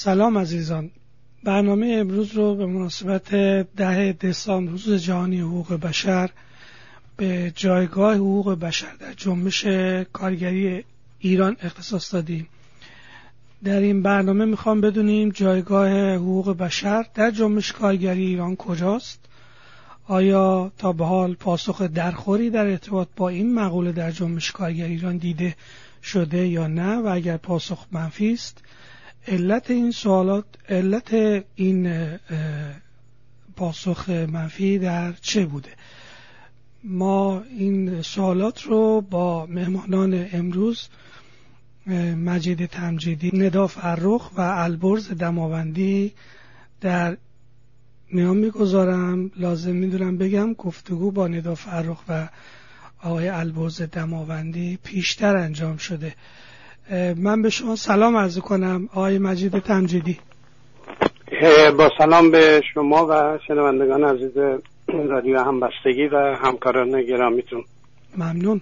سلام عزیزان. برنامه امروز رو به مناسبت 10 دسامبر روز جهانی حقوق بشر به جایگاه حقوق بشر در جنبش کارگری ایران اختصاص دادیم. در این برنامه میخوام بدونیم جایگاه حقوق بشر در جنبش کارگری ایران کجاست؟ آیا تا به حال پاسخ درخوری در ارتباط با این مقوله در جنبش کارگری ایران دیده شده یا نه؟ و اگر پاسخ منفی است، علت این پاسخ منفی در چه بوده؟ ما این سوالات رو با مهمانان امروز مجید تمجیدی، ندا فرخ و البرز دماوندی در میان میگذارم. لازم میدونم بگم گفتگو با ندا فرخ و آقای البرز دماوندی پیشتر انجام شده. من به شما سلام عرض کنم آقای مجید تمجیدی. با سلام به شما و شنوندگان عزیز رادیو همبستگی و همکاران گرامیتون. ممنون.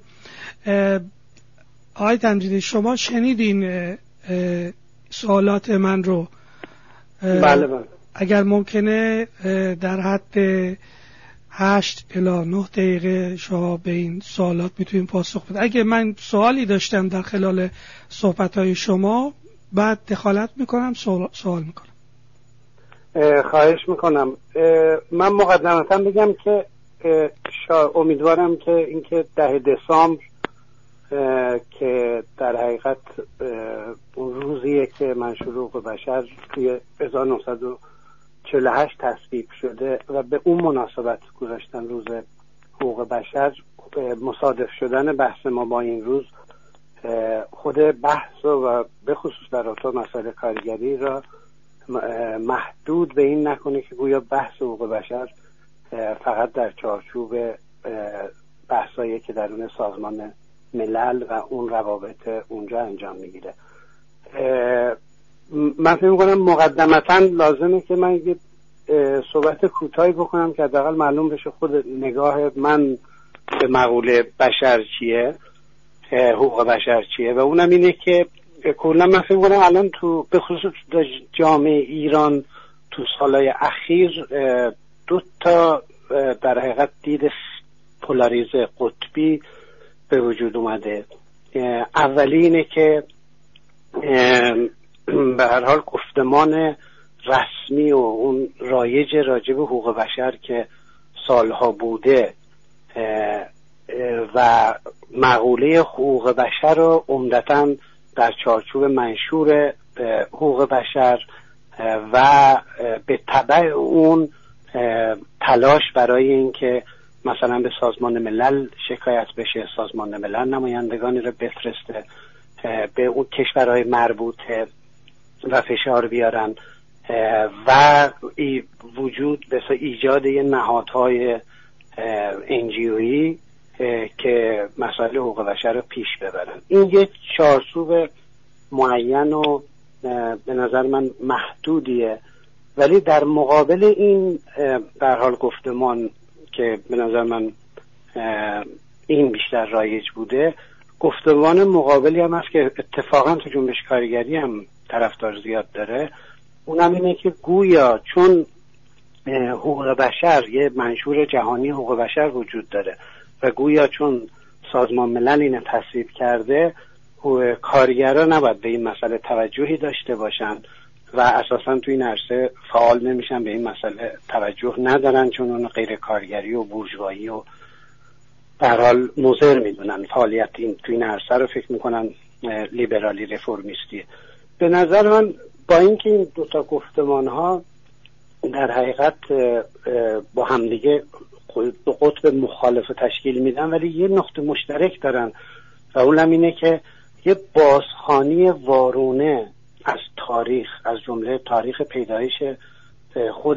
آقای تمجیدی، شما شنیدین سوالات من رو؟ بله. اگر ممکنه در حد 8 الی 9 دقیقه شما به این سوالات میتونید پاسخ بدید. اگه من سوالی داشتم در خلال صحبت‌های شما بعد دخالت میکنم، سوال میکنم. خواهش میکنم. من مقدمتا بگم که امیدوارم که اینکه 10 دسامبر که در حقیقت اون روزیه که منشور حقوق بشر توی 1948 تصویب شده و به اون مناسبت گذاشتن روز حقوق بشر، مصادف شدن بحث ما با این روز خود بحث و به خصوص در اتاق مسائل کارگری را محدود به این نکنه که گویا بحث حقوق بشر فقط در چارچوب بحثایی که درون سازمان ملل و اون روابط اونجا انجام میگیره. من فکر می‌کنم مقدمتاً لازمه که من یه صحبت کوتاهی بکنم که حداقل معلوم بشه خود نگاه من به مقوله بشر چیه، حقوق بشر چیه، و اونم اینه که کلا من فکر می‌کنم الان تو به خصوص جامعه ایران تو سالهای اخیر دو تا در حقیقت دید پولاریزه قطبی به وجود اومده. اولی اینه که به هر حال گفتمان رسمی و اون رایج راجب حقوق بشر که سالها بوده و مقوله حقوق بشر رو عمدتاً در چارچوب منشور حقوق بشر و به تبع اون تلاش برای اینکه مثلا به سازمان ملل شکایت بشه، سازمان ملل نمایندگانی رو بفرسته به اون کشورهای مربوطه و فشار بیارن و وجود به ایجاد یه نهادهای NGOیی که مسائل حقوق بشر رو پیش ببرن. این یه چارچوب معین و به نظر من محدودیه، ولی در مقابل این در حال گفتمان که به نظر من این بیشتر رایج بوده، گفتمان مقابلی هم هست که اتفاقا تو جنبش کارگری هم طرفدار زیاد داره. اونم اینه که گویا چون حقوق بشر یه منشور جهانی حقوق بشر وجود داره و گویا چون سازمان ملل اینو تصویب کرده، کارگران نباید به این مسئله توجهی داشته باشن و اساساً تو این عرصه فعال نمیشن، به این مسئله توجه ندارن چون اون غیر کارگری و بورژوایی و در حال مضر میدونن. فعالیت تو این عرصه رو فکر میکنن لیبرالی رفرمیستیه. به نظر من با اینکه این دوتا گفتمان ها در حقیقت با همدیگه دو قطب مخالف تشکیل میدن، ولی یه نقطه مشترک دارن و اونم اینه که یه بازخوانی وارونه از تاریخ، از جمله تاریخ پیدایش خود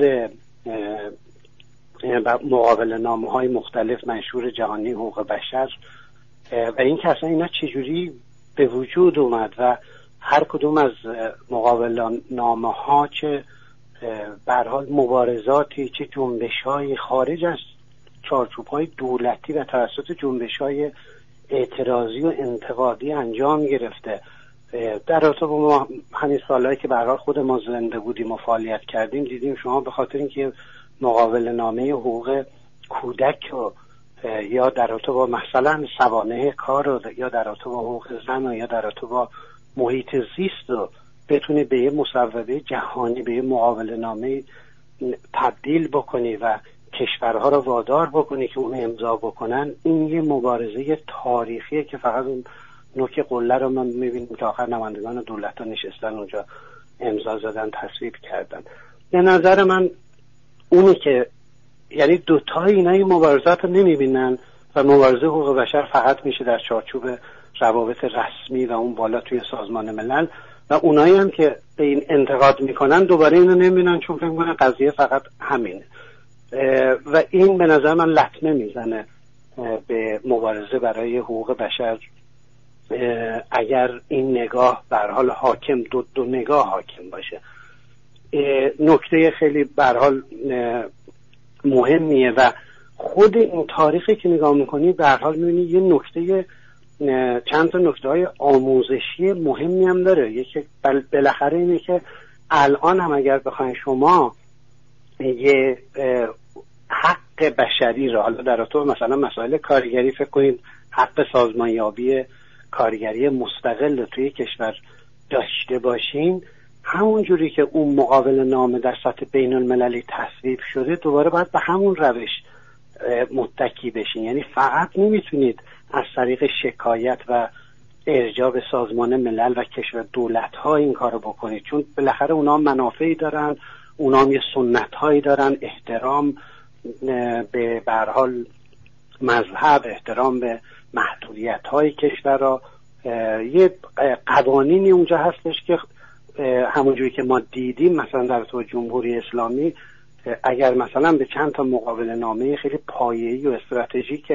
مقابل نامه های مختلف منشور جهانی حقوق بشر و این که اصلا اینا چجوری به وجود اومد و هر کدوم از مقابل نامه ها چه به هر حال مبارزاتی، چه جنبش های خارج از چارچوب های دولتی و توسط جنبش های اعتراضی و انتقادی انجام گرفته در رابطه با ما همین سالهایی که به هر حال خود ما زنده بودیم و فعالیت کردیم دیدیم شما به خاطر اینکه مقابل نامه حقوق کودک و یا در رابطه با مثلا سوانح کار یا در رابطه با حقوق زن یا در رابطه با محیط زیست و بتونی به یه مصوبه جهانی به یه مقابل نامه تبدیل بکنی و کشورها رو وادار بکنی که اون امضا بکنن، این یه مبارزه تاریخیه که فقط اون نوک قله رو من میبینیم که آخر نمایندگان دولت ها نشستن اونجا امضا زدن تصویب کردن. به نظر من اونی که یعنی دوتای اینا این مبارزات رو نمیبینن و مبارزه حقوق بشر فقط میشه در چارچوب روابط رسمی و اون بالا توی سازمان ملل و اونایی هم که به این انتقاد میکنن دوباره اینو نمیبینن چون فکر میکنن قضیه فقط همینه و این به نظر من لطمه میزنه به مبارزه برای حقوق بشر اگر این نگاه به هر حال حاکم دو نگاه حاکم باشه. نکته خیلی به هر حال مهمیه و خود این تاریخی که نگاه میکنی به هر حال میبینی یه نکته چند تا نکته‌های آموزشی مهمی هم داره. یکی بالاخره اینه که الان هم اگر بخواین شما یه حق بشری را حالا در رابطه مثلا مسائل کارگری فکر کنید حق سازمانیابی کارگری مستقل رو توی کشور داشته باشین، همون جوری که اون مقابل نامه در سطح بین المللی تصویب شده دوباره باید به همون روش متکی بشین. یعنی فقط نمیتونید از طریق شکایت و ارجاع به سازمان ملل و کشور دولت ها این کارو بکنید، چون بالاخره اونا منافعی دارن، اونا هم یه سنت هایی دارن، احترام به هر حال مذهب، احترام به محدودیت های کشور را، یه قوانینی اونجا هستش که همونجوری که ما دیدیم مثلا در تو جمهوری اسلامی اگر مثلا به چند تا مقابل نامه خیلی پایه‌ای و استراتژیک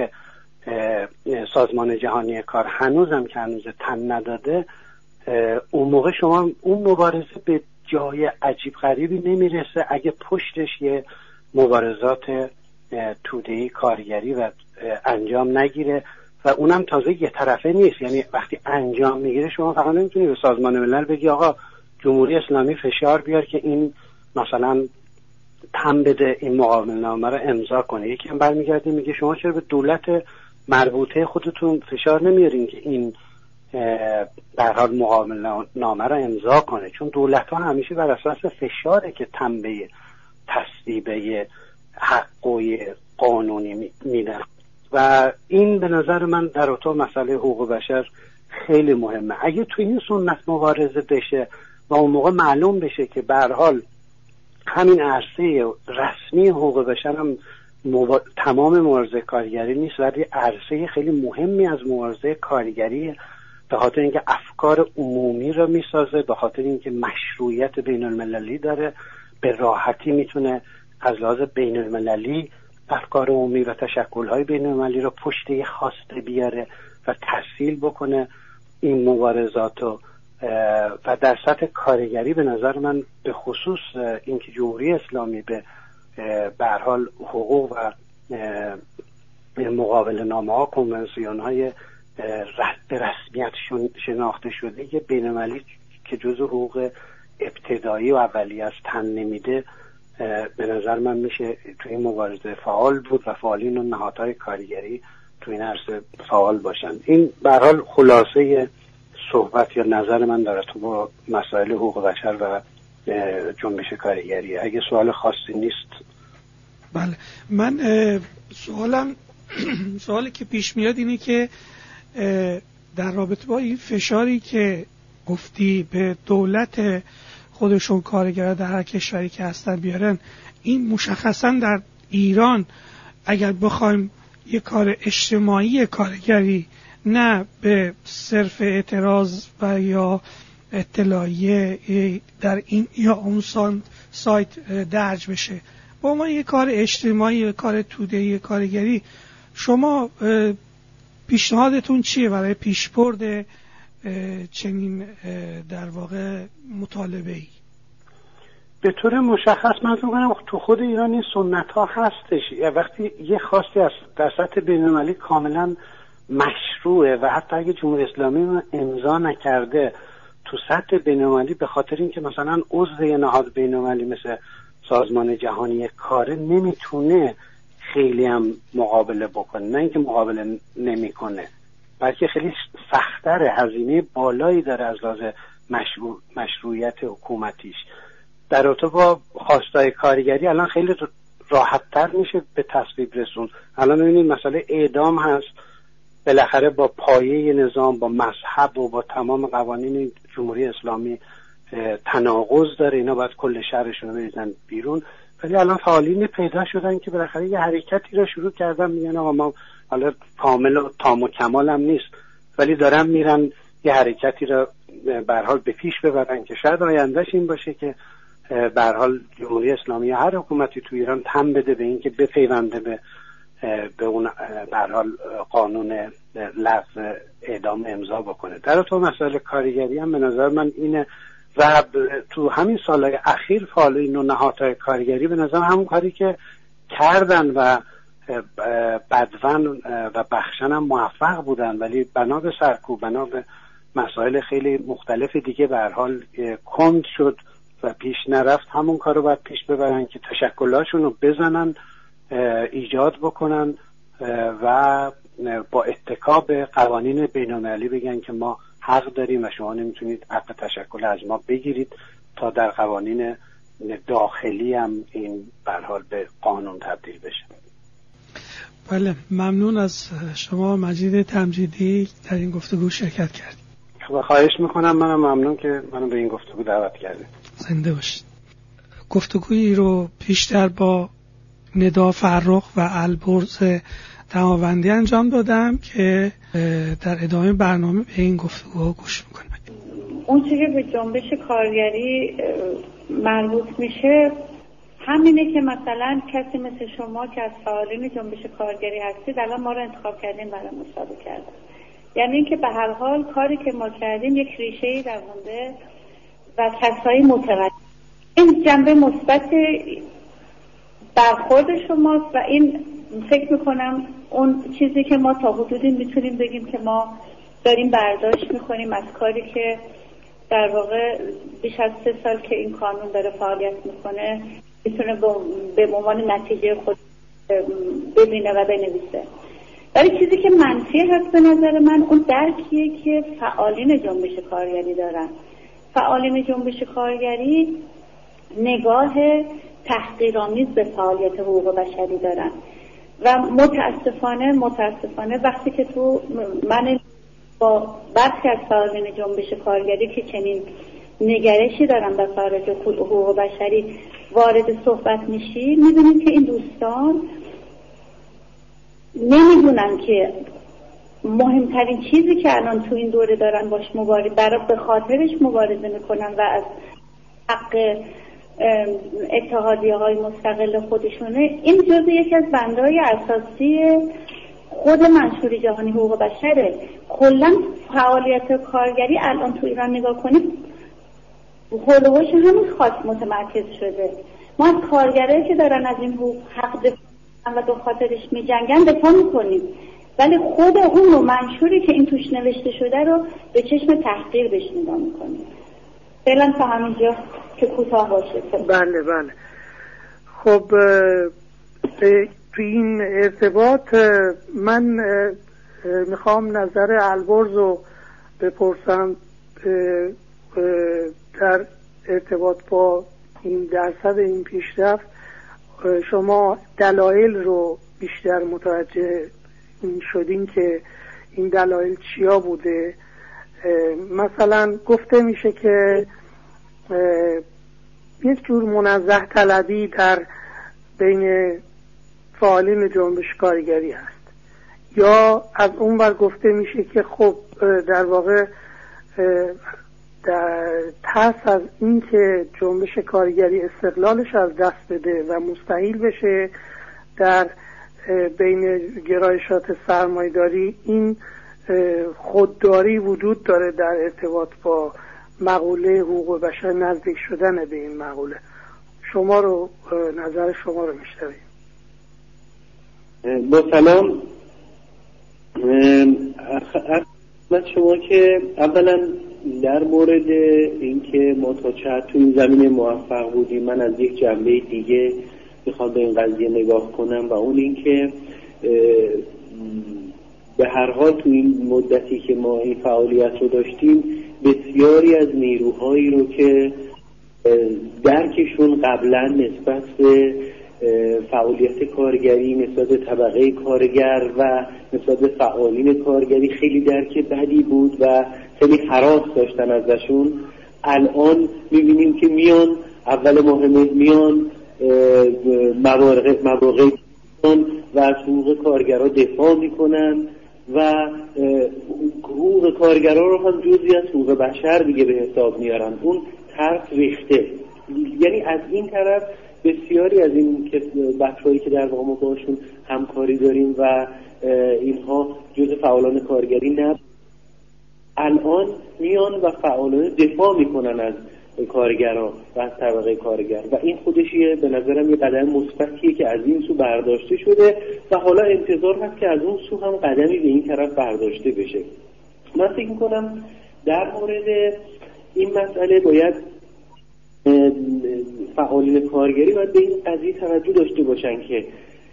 سازمان جهانی کار هنوزم که هنوز تن نداده، اون موقع شما اون مبارزه به جای عجیب غریبی نمیرسه اگه پشتش یه مبارزات توده‌ای کارگری و انجام نگیره و اونم تازه یه طرفه نیست. یعنی وقتی انجام میگیره شما فقط نمیتونی به سازمان ملل بگی آقا جمهوری اسلامی فشار بیار که این مثلا تم بده این مقابل نامه رو امضا کنه. یکی هم برمیگرده میگه شما چرا به دولت مربوطه خودتون فشار نمیارین که این در حال مقابل نامه رو امضا کنه، چون دولت ها همیشه بر اساس فشاره که تنبیه تصویبه حقوی قانونی میدن و این به نظر من در اتاق مسئله حقوق بشر خیلی مهمه. اگه توی این سنت مبارزه بشه و اون موقع معلوم بشه که به هر حال همین عرصه رسمی حقوق بشر هم تمام مبارزه کارگری نیست ولی عرصه خیلی مهمی از مبارزه کارگری، به خاطر اینکه افکار عمومی رو میسازه، به خاطر اینکه مشروعیت بین المللی داره، به راحتی میتونه از لحاظ بین المللی افکار عمومی و تشکل‌های بین المللی رو پشت یه خواسته بیاره و تسهیل بکنه این مبارزات و در سطح کارگری به نظر من به خصوص اینکه جمهوری اسلامی به هر حال حقوق و مقابل نامه ها کنونسیون های به رسمیت شناخته شده که بین المللی که جزء حقوق ابتدایی و اولیه است تن نمیده، به نظر من میشه توی این مبارزه فعال بود و فعالین و نهادهای کارگری توی این عرصه فعال باشن. این به هر حال خلاصه صحبت یا نظر من داره تو با مسائل حقوق بشر و جنبش کارگری. اگه سوال خاصی نیست. بله، من سوالی که پیش میاد اینه که در رابطه با این فشاری که گفتی به دولت خودشون کارگرها در هر کشوری که هستن بیارن، این مشخصا در ایران اگر بخوایم یک کار اجتماعی کارگری نه به صرف اعتراض و یا اطلاعیه در این یا اون سایت درج بشه با ما یک کار اجتماعی، کار توده‌ای کارگری، شما پیشنهادتون چیه برای پیشبرد چنین در واقع مطالبه‌ای؟ به طور مشخص من فکر کنم تو خود ایران این سنت ها هستش. وقتی یه خواستی از در سطح بین‌المللی کاملا مشروعه و حتی اگه جمهوری اسلامی امضا نکرده تو سطح بین‌المللی به خاطر اینکه مثلا عضو نهاد بین‌المللی مثل سازمان جهانی کاره نمیتونه خیلی هم مقابله بکنه، نه اینکه مقابله نمیکنه بلکه خیلی سخت‌تره، هزینه بالایی داره از لحاظ مشروعیت حکومتیش. در رابطه با خواستای کارگری الان خیلی راحت‌تر میشه به تصویب رسون. الان ببینید مسئله اعدام هست، بالاخره با پایه نظام، با مذهب و با تمام قوانین جمهوری اسلامی تناقض داره، اینا باید کل شهرشون رو بریزن بیرون. ولی الان فعالین پیدا شدن که بالاخره یه حرکتی رو شروع کردن، میگن آقا ما حالا کامل و تام و کمال هم نیست ولی دارن میرن یه حرکتی رو به هر حال به پیش ببرن که شاید آیندهش این باشه که به هر حال جمهوری اسلامی هر حکومتی تو ایران تن بده به این که بپیونده به اون به هر حال قانون لغو اعدام امضا بکنه. در تو مسائل کارگری هم به نظر من اینه و تو همین سالهای اخیر فعالین و نهادهای کارگری به نظر همون کاری که کردن و بدون و بخشن هم موفق بودن، ولی بنا به سرکوب، بنا به مسائل خیلی مختلف دیگه به هر حال کند شد و پیش نرفت. همون کار رو باید پیش ببرن که تشکلاشون رو بزنن، ایجاد بکنن و با اتکا به قوانین بین‌المللی بگن که ما حق داریم و شما نمیتونید حق تشکل از ما بگیرید تا در قوانین داخلی هم این به هر حال به قانون تبدیل بشه. بله، ممنون از شما مجید تمجیدی در این گفتگو شرکت کردید. خواهش میکنم، منم ممنون که منو به این گفتگو دعوت کردید. زنده باشید. گفتگویی رو پیشتر با ندا فرخ و البرز دماوندی انجام دادم که در ادامه برنامه به این گفتگوها گوش میکنیم. اون چیزی که به جنبش کارگری مربوط میشه همینه که مثلا کسی مثل شما که از فعالین جنبش کارگری هستید الان ما رو انتخاب کردیم برای مصاحبه کردن، یعنی اینکه به هر حال کاری که ما کردیم یک ریشه‌ای دوونده و کسایی متوجه. این جنبه مثبت برخورد شماست و این فکر میکنم اون چیزی که ما تا حدودی میتونیم بگیم که ما داریم برداشت میکنیم از کاری که در واقع بیش از 3 سال که این قانون داره فعالیت میکنه میتونه به عنوان نتیجه خود ببینه و بنویسه. ولی چیزی که منفی هست به نظر من اون درکیه که فعالین جنبش کارگری دارن. فعالین جنبش کارگری نگاه تحقیرآمیز به فعالیت حقوق بشری دارن و متاسفانه وقتی که من با برخی از فعالین جنبش کارگری که چنین نگرشی دارن به فعالیت حقوق بشری وارد صحبت میشی، میدونید که این دوستان نمیدونن که مهمترین چیزی که الان تو این دوره دارن باش به خاطرش مبارزه میکنن و از حق اتحادیه‌های مستقل خودشونه، این جزء یکی از بندهای اساسی خود منشور جهانی حقوق بشره. کلاً فعالیت کارگری الان تو ایران نگاه کنید حلوهاش همین خاص متمرکز شده. ما از کارگرایی که دارن از این حقوق حق دفاع و به خاطرش میجنگن دفاع میکنیم، ولی خود اون رو منشوری که این توش نوشته شده رو به چشم تحقیر بهش نگاه میکنیم. فعلا تا همینجا که کوتاه باشه. بله. خب تو این ارتباط من میخوام نظر البرز رو بپرسم در ارتباط با این درصد این پیشرفت. شما دلایل رو بیشتر متوجه شدین که این دلایل چیا بوده؟ مثلا گفته میشه که یک جور منزه طلبی در بین فعالین جنبش کارگری هست، یا از اون ور گفته میشه که خب در واقع در ترس از این که جنبش کارگری استقلالش از دست بده و مستحیل بشه در بین گرایشات سرمایه‌داری، این خودداری وجود داره در ارتباط با مقوله حقوق بشر، نزدیک شدن به این مقوله. نظر شما رو میشنویم. با سلام. از شما که اولا در مورد اینکه ما تا چه حد تو این زمینه موفق بودیم، من از یک جنبه دیگه میخوام به این قضیه نگاه کنم و اون اینکه به هر حال تو این مدتی که ما این فعالیت رو داشتیم بسیاری از نیروهایی رو که درکشون قبلا نسبت به فعالیت کارگری، نسبت به طبقه کارگر و نسبت به فعالین کارگری خیلی درک بدی بود و خیلی هراس داشتن ازشون، الان میبینیم که میان اول ماه میان مواقع و از حقوق کارگرها دفاع میکنن و حقوق کارگرها رو هم جزئی از حقوق بشر دیگه به حساب میارن. اون طرف ریخته، یعنی از این طرف بسیاری از این بچه‌هایی که در واقع ما باشون همکاری داریم و اینها جزء فعالان کارگری نه، الان میان و فعالان دفاع میکنن از کارگرها و از طبقه کارگر و این خودشیه به نظرم یه قدم مثبتیه که از این سو برداشته شده و حالا انتظار هست که از اون سو هم قدمی به این طرف برداشته بشه. من فکر میکنم در مورد این مسئله باید فعالین کارگری باید به این قضیه توجه داشته باشن که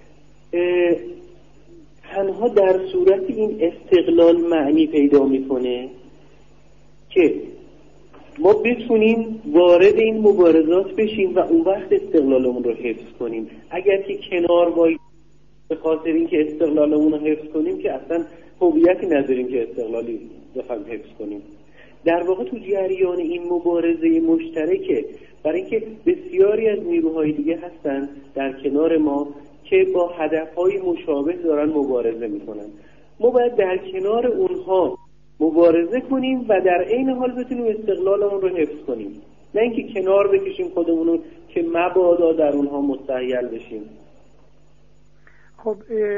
تنها در صورت این استقلال معنی پیدا میکنه که ما بتونیم وارد این مبارزات بشیم و اون وقت استقلالمون رو حفظ کنیم. اگر که کنار وای به خاطر اینکه استقلالمون رو حفظ کنیم که اصلا هویتی نداریم که استقلالی بخوایم حفظ کنیم. در واقع تو جریان این مبارزه مشترکه، برای اینکه بسیاری از نیروهای دیگه هستن در کنار ما که با هدفهای مشابه دارن مبارزه میکنن. ما باید در کنار اونها مبارزه کنیم و در عین حال بتونیم استقلالمون رو حفظ کنیم، نه اینکه کنار بکشیم خودمون که مبادا در اونها مستحیل بشیم. خب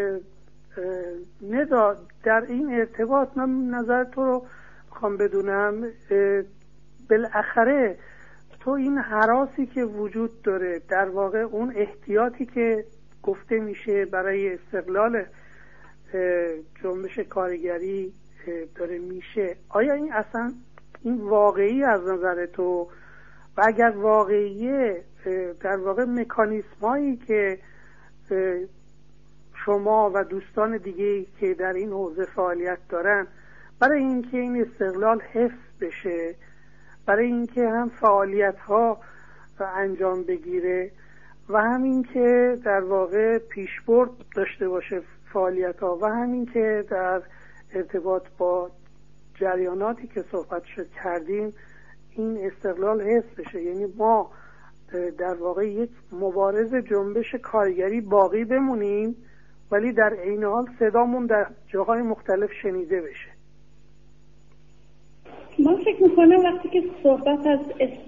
ندا در این ارتباط من نظر تو رو میخوام بدونم، بالاخره تو این هراسی که وجود داره، در واقع اون احتیاطی که گفته میشه برای استقلال جنبش کارگری داره میشه، آیا این اصلا این واقعی از نظر تو؟ و اگر واقعیه، در واقع مکانیزمایی که شما و دوستان دیگه که در این حوزه فعالیت دارن برای اینکه این استقلال حفظ بشه، برای اینکه هم فعالیت ها انجام بگیره و همین که در واقع پیشبرد داشته باشه فعالیت ها و همین که در ارتباط با جریاناتی که صحبت کردیم این استقلال حفظ بشه، یعنی ما در واقع یک مبارز جنبش کارگری باقی بمونیم ولی در عین حال صدامون در جاهای مختلف شنیده بشه. من فکر میکنم وقتی که صحبت از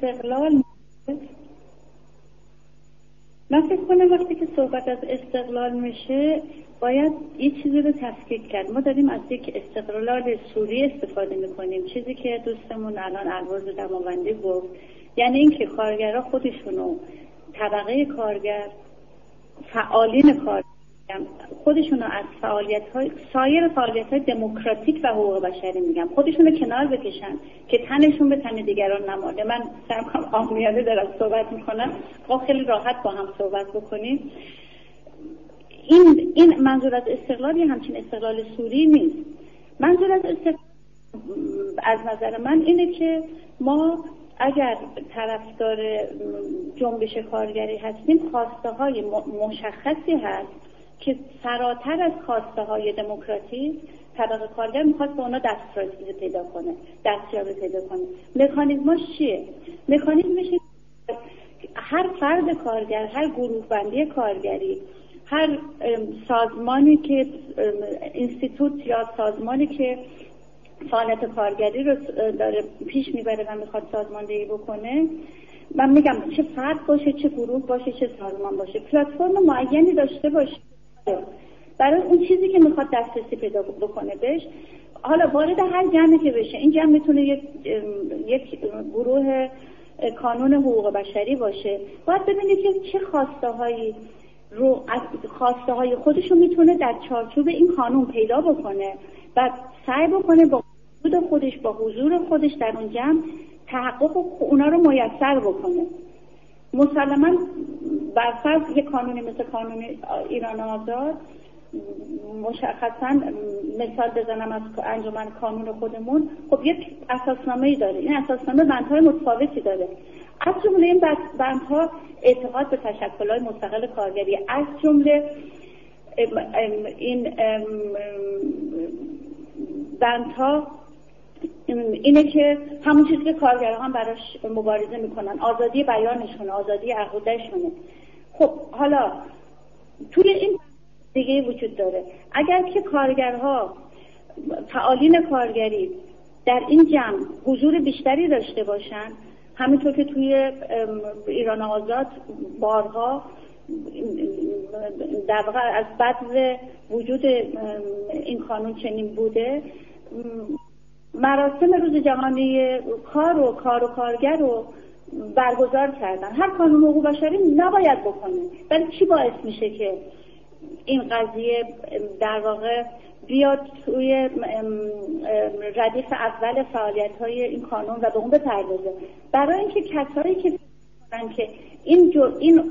استقلال میشه باید یه چیزی رو تفکیک کرد. ما داریم از یک استقلال سوری استفاده میکنیم، چیزی که دوستمون الان الواز دماوندی گفت، یعنی اینکه کارگرها خودشونو، طبقه کارگر، فعالین کارگر خودشونو از سایر فعالیت‌های دموکراتیک و حقوق بشری میگم خودشونو کنار بکشن که تنشون به تن دیگران نماله. من سعی می‌کنم عامیانه دارم صحبت میکنم، ما خیلی راحت با هم صحبت بکنیم. این منظور از استقلال یه همچین استقلال سوری نیست. منظور از استقلال از نظر من اینه که ما اگر طرفدار جنبش کارگری هستیم، خواسته های مشخصی هست که فراتر از خواسته های دموکراتیک طبقه کارگر میخواد به اونا دستیابی پیدا کنه. مکانیزماش چیه؟ مکانیزمش هر فرد کارگر، هر گروه بندی کارگری، هر سازمانی که اینستیتوت یا سازمانی که فعالیت کارگری رو داره پیش میبره و میخواد سازماندهی بکنه، من میگم چه فرد باشه، چه گروه باشه، چه سازمان باشه، پلتفرم معینی داشته باشه برای اون چیزی که میخواد دسترسی پیدا بکنه بهش. حالا وارد هر جمعی که بشه، این جمع میتونه یک گروه کانون حقوق بشری باشه، باید ببینید که چه خواسته‌هایی رو از خواسته‌های خودش رو میتونه در چارچوب این قانون پیدا بکنه و سعی بکنه با وجود خودش با حضور خودش در اون جمع تحقق اونا رو میسر بکنه. مسلماً برفرض یک قانونی مثل قانون ایران آزاد، مشخصاً مثال بزنم از انجمن قانون خودمون، خب یک اساسنامه‌ای داره. این اساسنامه بندهای متفاوتی داره. از جمله این بندها اعتقاد به تشکل‌های مستقل کارگری، از جمله این بندها اینه که همون چیزی که کارگرها هم براش مبارزه میکنن، آزادی بیانشونه، آزادی عقیده‌شونه. خب حالا توی این دیگه وجود داره، اگر که کارگرها، فعالین کارگری در این جمع حضور بیشتری داشته باشن، همینطور که توی ایران آزاد بارها در واقع از بعد وجود این قانون چنین بوده، مراسم روز جهانی کار و کارگر رو برگزار کردن. هر قانون حقوق بشری نباید بکنه، ولی چی باعث میشه که این قضیه در واقع بیاد توی ردیف اول فعالیت‌های این قانون و به اون بپردازه؟ برای اینکه کسایی که می‌گن که این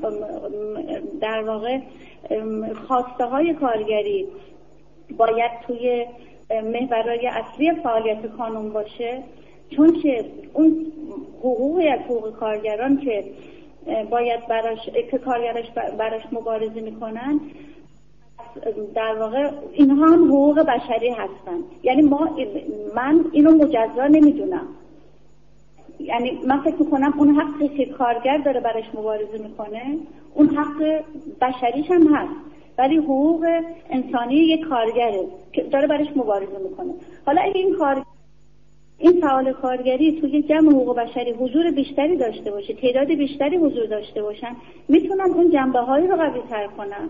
در واقع خواسته های کارگری باید توی محورهای اصلی فعالیت قانون باشه، چون که اون حقوقی از حقوق کارگران که باید براش مبارزه میکنن، در واقع اینها هم حقوق بشری هستن. یعنی من اینو مجزا نمیدونم، یعنی من فکر میکنم اون حقی که کارگر داره براش مبارزه میکنه اون حق بشریش هم هست، ولی حقوق انسانی یک کارگره که داره برش مبارزه میکنه. حالا اگه این فعال کارگری توی جمع حقوق بشری حضور بیشتری داشته باشه، تعداد بیشتری حضور داشته باشن، میتونن اون جنبه‌هایی رو قوی‌تر کنن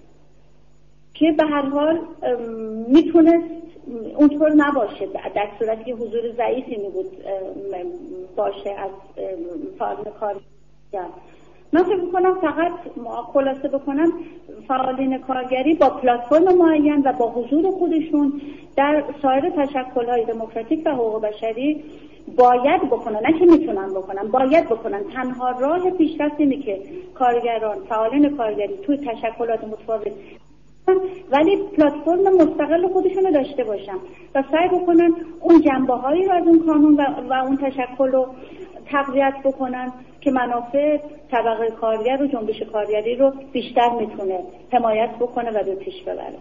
که به هر حال میتونست اونطور نباشه در صورتی که حضور ضعیفی میبود باشه از فعالین کارگر. من فکر میکنم فقط خلاصه بکنم فعالین کارگری با پلتفرم معین و با حضور خودشون در سایر تشکل‌های دموکراتیک و حقوق بشری باید بکنن، نه که میتونن بکنن، باید بکنن. تنها راه پیشرفت اینه که کارگران، فعالین کارگری توی تشکلات متفاوت ولی پلتفرم مستقل خودشون رو داشته باشن و سعی بکنن اون جنبه‌هایی رو از اون قانون و اون تشکل رو تقویت بکنن که منافع طبقه کارگر و جنبش کارگری رو بیشتر میتونه حمایت بکنه و به پیش ببره.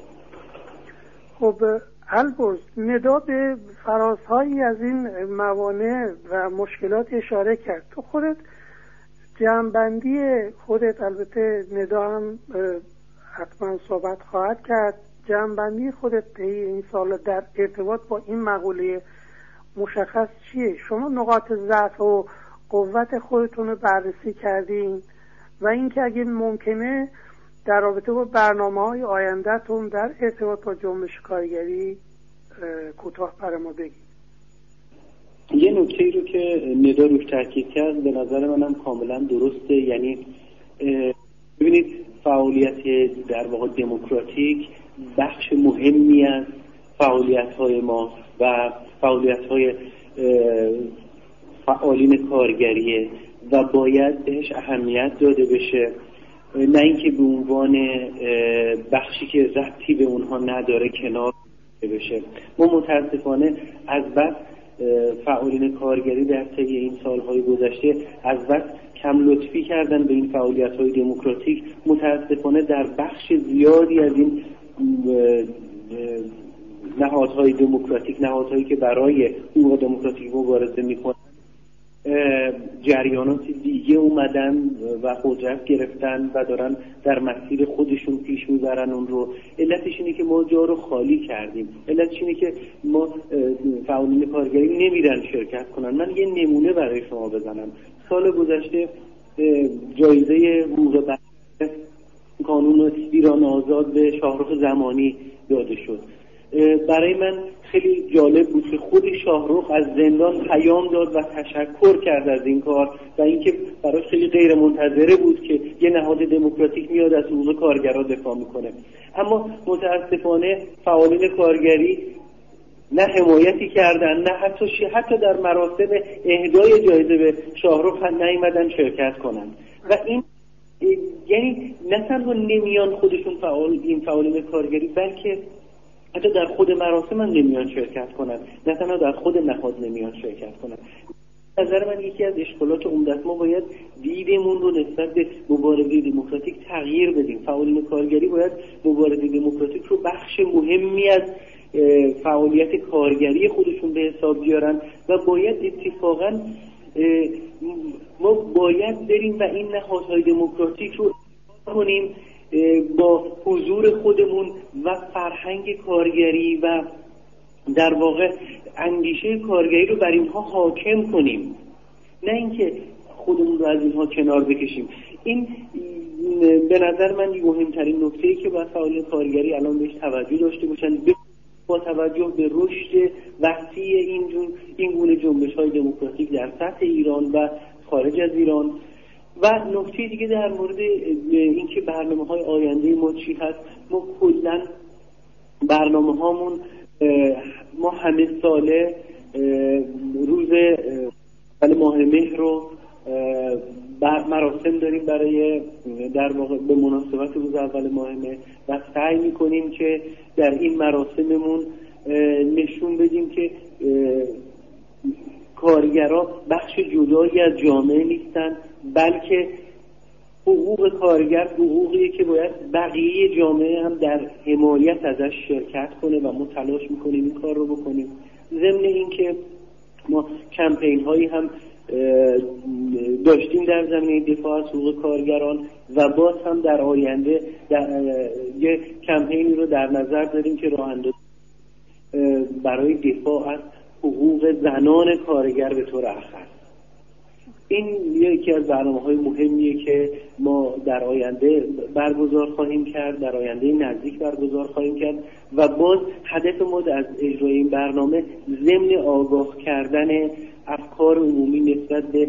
خب البرز، ندا به فرازهایی از این موانع و مشکلات اشاره کرد. تو خودت جمع‌بندی خودت، البته ندا هم حتما صحبت خواهد کرد، جمع‌بندی خودت طی این سال در ارتباط با این مقوله مشخص چیه؟ شما نقاط ضعف و قوت خودتون رو بررسی کردین و اینکه اگه ممکنه در رابطه با برنامه‌های آینده‌تون در ارتباط با جنبش کارگری کوتاه برای ما بگید. یه نکته‌ای رو که ندا روش تاکید کرد به نظر منم کاملا درسته. یعنی ببینید فعالیت در واقع دموکراتیک بخش مهمی از فعالیت‌های ما و فعالیت‌های فعالین کارگریه و باید بهش اهمیت داده بشه، نه اینکه به عنوان بخشی که ربطی به اونها نداره کنار بشه. ما متاسفانه از بس فعالین کارگری در طی این سالهای گذشته از بس کم لطفی کردن به این فعالیت‌های دموکراتیک. متاسفانه در بخش زیادی از این نهادهای دموکراتیک، نهادهایی که برای حقوق دموکراتیک مبارزه میکنن، جریانات دیگه اومدن و قدرت گرفتن و دارن در مسیر خودشون پیش میبرن اون رو. علتش اینه که ما جا رو خالی کردیم، علتش اینه که ما فعالین کارگری نمیرن شرکت کنن. من یه نمونه برای شما بزنم. سال گذشته جایزه حقوق بشر قانون ایران آزاد به شاهرخ زمانی داده شد. برای من خیلی جالب بود که خود شاهرخ از زندان پیام داد و تشکر کرد از این کار و اینکه براش خیلی غیر منتظره بود که یه نهاد دموکراتیک میاد از حقوق کارگران دفاع میکنه. اما متاسفانه فعالین کارگری نه حمایتی کردن، نه حتی در مراسم اهدای جایزه به شاهرخ هم نیومدن شرکت کنن. و این یعنی نه تنها نمیان خودشون این فعالین کارگری، بلکه حتی در خود مراسم هم نمیان شرکت کنن، نه تنها در خود نهاد نمیان شرکت کنن. نظر من یکی از اشکالات عمدت ما باید دیدمون رو نسبت به مبارزه دموکراتیک تغییر بدیم. فعالین کارگری باید مبارزه دموکراتیک رو بخش مهمی از فعالیت کارگری خودشون به حساب بیارن و باید اتفاقاً ما باید بریم و این نهادهای دموکراتیک رو کنیم با حضور خودمون و فرهنگ کارگری و در واقع اندیشه کارگری رو بر اینها حاکم کنیم، نه اینکه خودمون رو از اینها کنار بکشیم. این به نظر من مهمترین نکته‌ای که باید فعالین کارگری الان بهش توجه داشته باشن، با توجه به رشد وسیع این گونه جنبش‌های دموکراتیک در سطح ایران و خارج از ایران. و نکته دیگه در مورد اینکه برنامه‌های آینده ما چی هست، ما کلاً برنامه‌هامون ما همه ساله روز اول ماه مهر رو مراسم داریم برای در واقع به مناسبت روز اول ماه مهر و سعی می‌کنیم که در این مراسممون نشون بدیم که کارگران بخش جدایی از جامعه نیستن، بلکه حقوق کارگر حقوقیه که باید بقیه جامعه هم در حمایت ازش شرکت کنه و ما تلاش میکنیم این کار رو بکنیم. ضمن این که ما کمپین هایی هم داشتیم در زمینه دفاع از حقوق کارگران و باز هم در آینده یک کمپینی رو در نظر داریم که راه اندازی برای دفاع از حقوق زنان کارگر به طور اخص. این یکی از برنامه‌های مهمیه که ما در آینده برگزار خواهیم کرد، در آینده نزدیک برگزار خواهیم کرد و باز هدف ما از اجرای این برنامه ضمن آگاه کردن افکار عمومی نسبت به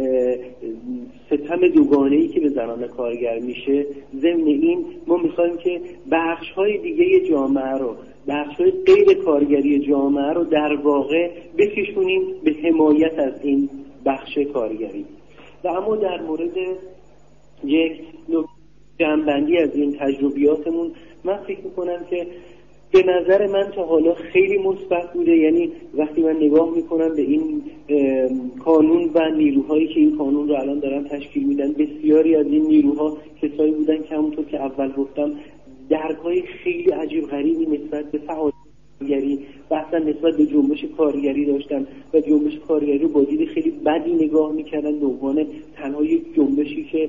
ستم دوگانه‌ای که به زنان کارگر میشه. ضمن این ما می‌خوایم که بخش‌های دیگه جامعه رو، بخش‌های غیر کارگری جامعه رو در واقع بکشونیم به حمایت از این بخش کارگری. و اما در مورد یک جمع‌بندی از این تجربیاتمون من فکر می‌کنم که به نظر من تا حالا خیلی مثبت بوده. یعنی وقتی من نگاه میکنم به این کانون و نیروهایی که این کانون رو الان دارن تشکیل میدن، بسیاری از این نیروها کسایی بودن که همونطور که اول گفتم درک‌های خیلی عجیب غریبی نسبت به فعالیت کارگری و اصلا نسبت به جنبش کارگری داشتن و جنبش کارگری رو با دید خیلی بدی نگاه میکردن به عنوان تنها یک جنبشی که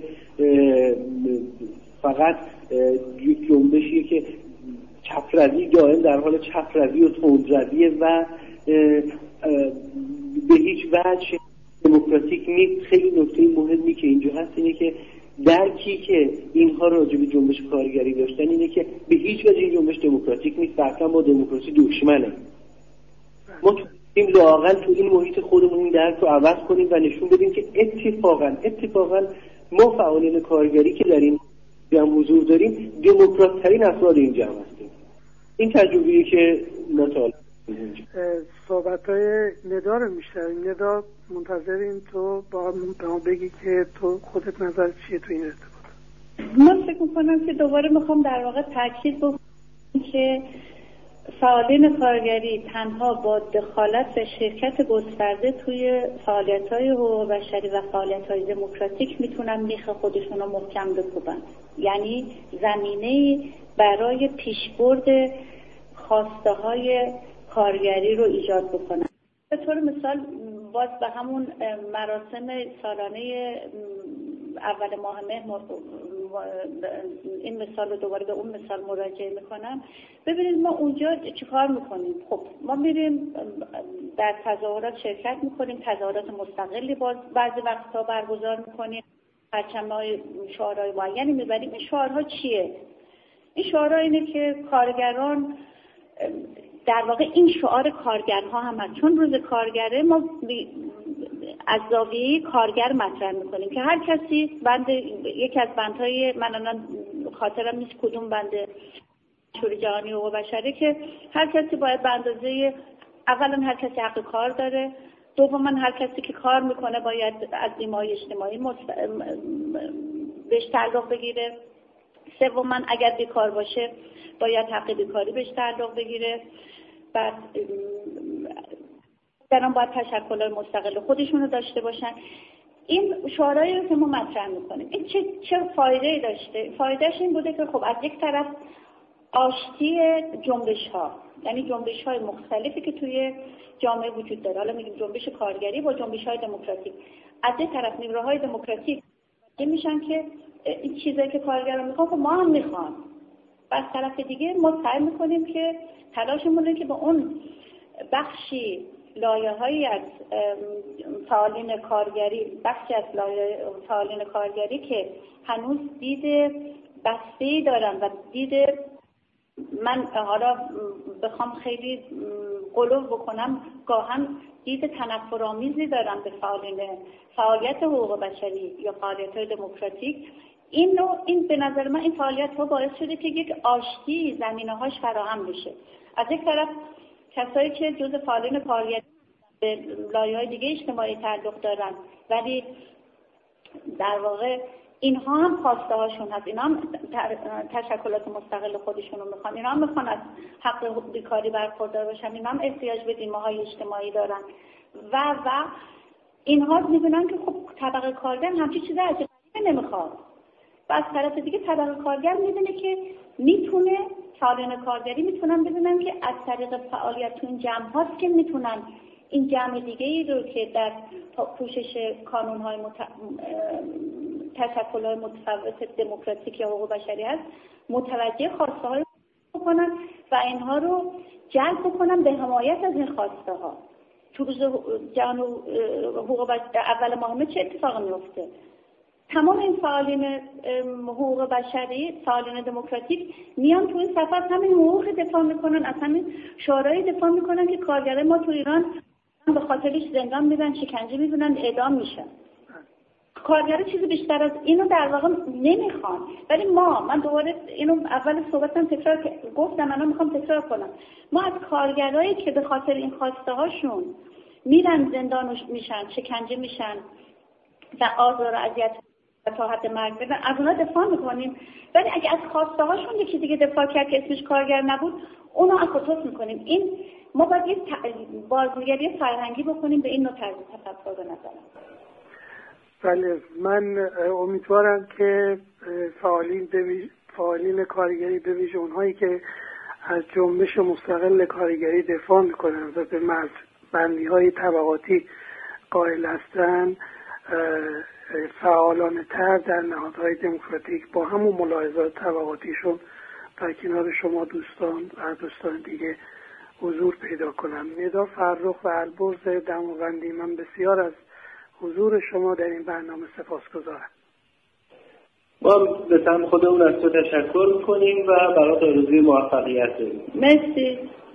فقط یک جنبشی که چپروی دائم در حال چپروی و تندرویه و به هیچ وجه دموکراتیک نیست. خیلی نکته مهمی که اینجا هست اینه که درکی که اینها راجع به جنبش کارگری داشتن اینه که به هیچ وجه این جنبش دموکراتیک نیست، اصلا با دموکراسی دشمنه. ما این لااقل تو این محیط خودمون این درک رو عوض کنیم و نشون بدیم که اتفاقا ما فعالین کارگری که در این جمع حضور داریم دموکرات ترین افراد این جمع هستیم. این تجربه‌ای که مطالعه صحبت‌های ندا رو میشنویم. ندا منتظریم تو با ما بگی که تو خودت نظر چیه تو این ارتباط. من فکر می‌کنم که دوباره میخوام در واقع تاکید بکنم که فعالین کارگری تنها با دخالت و شرکت گسترده توی فعالیت‌های حقوق بشری و فعالیت‌های دموکراتیک میتونن میخ خودشون رو محکم بکوبن، یعنی زمینه برای پیشبرد خواسته‌های کارگری رو ایجاد بکنن. به طور مثال باز به همون مراسم سالانه اول ماه مهر این مثال رو دوباره به اون مثال مراجعه میکنم. ببینید ما اونجا چیکار میکنیم؟ خب ما میریم در تظاهرات شرکت میکنیم، تظاهرات مستقلی بعضی وقتا برگزار میکنیم، پرچم‌های شعارهای معینی میبریم. این شعارها چیه؟ این شعارها اینه که کارگران، در واقع این شعار کارگرها هم هست، چون روز کارگره ما از زاویه کارگر مطرح میکنیم که هر کسی یکی از بندهای من الان خاطرم نیست کدوم بند شورای جهانی حقوق بشری که هر کسی باید به اندازه اولا هر کسی حق کار داره، دوما هر کسی که کار میکنه باید از بیمه‌های اجتماعی بهش تعلق بگیره، سوما اگر بیکار باشه باید حق بیکاری بهش تعلق بگیره، بعد دران باید تشکل‌های مستقل خودشونو داشته باشن. این شعارهایی رو که ما مطرح میکنیم این چه فایده‌ای داشته؟ فایدهش این بوده که خب از یک طرف آشتی جنبش‌ها، یعنی جنبش‌های مختلفی که توی جامعه وجود داره، حالا میگیم جنبش کارگری با جنبش‌های دموکراتیک، از یک طرف نیروهای دموکراتیک میشن که این چیزایی که کارگران میخوان خب ما هم میخوان، و از طرف دیگه ما سعی میکنیم که تلاشمون که با اون بخشی لایه‌هایی از فعالین کارگری، بخشی از لایه فعالین کارگری که هنوز دید بسته‌ای دارن و دید، من حالا بخوام خیلی غلو بکنم، گاهن دید تنفرآمیزی دارن به فعالیت حقوق بشری یا فعالیت‌های دموکراتیک. این به نظر من این فعالیت‌ها باعث شده که یک آشتی زمینه‌هاش فراهم بشه. از یک طرف کسایی که جزء فعالین کارگری به لایه‌های دیگه اجتماعی تعلق دارن، ولی در واقع اینها هم خواسته هاشون هست، اینها هم تشکلات مستقل خودشون رو میخوان، اینها هم میخوان از حق بیکاری برخوردار باشن، اینها هم احتیاج به بیمه‌های اجتماعی دارن و اینها میدونن که خب طبقه کارگر همچین چیز عجیبی نمیخواد. و از طرف دیگه طبقه کارگر میدونه که میتونه، فعالین کارگری میتونن بدونن که از طریق فعالیت تو این جمع هاست که میتونن این جمع دیگه ای رو که در پوشش کانون‌های تشکل‌های متفاوت دموکراتیک یا حقوق بشری هست متوجه خواسته های بکنن و اینها رو جلب بکنن به حمایت از این خواسته ها. تو روز جهان حقوق بشری اول ماه چه اتفاقی میفته؟ تمام این فعالین حقوق بشری، فعالین دموکراتیک میان تو این سفر همین حقوق دفاع میکنن، از همین شعارهای دفاع میکنن که کارگرای ما تو ایران به خاطرش زندان میرن، شکنجه میبینن، اعدام میشن. کارگرا چیزی بیشتر از اینو در واقع نمیخوان، ولی من دوباره اینو اول صحبتم تکرار گفتم، الان میخوام تکرار کنم. ما از کارگرایی که به خاطر این خواسته هاشون میرن زندان میشن، شکنجه میشن و آزار و اذیت تا حد مرگ بدن، از اونها دفاع میکنیم، ولی اگه از خواسته هاشون یکی دیگه دفاع کرد که اسمش کارگر نبود، اونو اخطوط میکنیم. این ما باید یک بازنگری فرهنگی بکنیم به این نوع طرز تفکر به نظرم. بله، من امیدوارم که فعالین کارگری به ویژه اونهایی که از جنبش مستقل کارگری دفاع میکنن و به مرزبندی‌های طبقاتی قائل هستند فعالانه تر در نهادهای دموکراتیک با همون ملاحظات طبقاتیشون در کنار شما دوستان و دوستان دیگه حضور پیدا کنم. ندا فرخ و البرز دماوندی، من بسیار از حضور شما در این برنامه سپاسگزارم. ما به سمت خودمون از تو تشکر میکنیم و برات آرزوی موفقیت داریم. مرسی.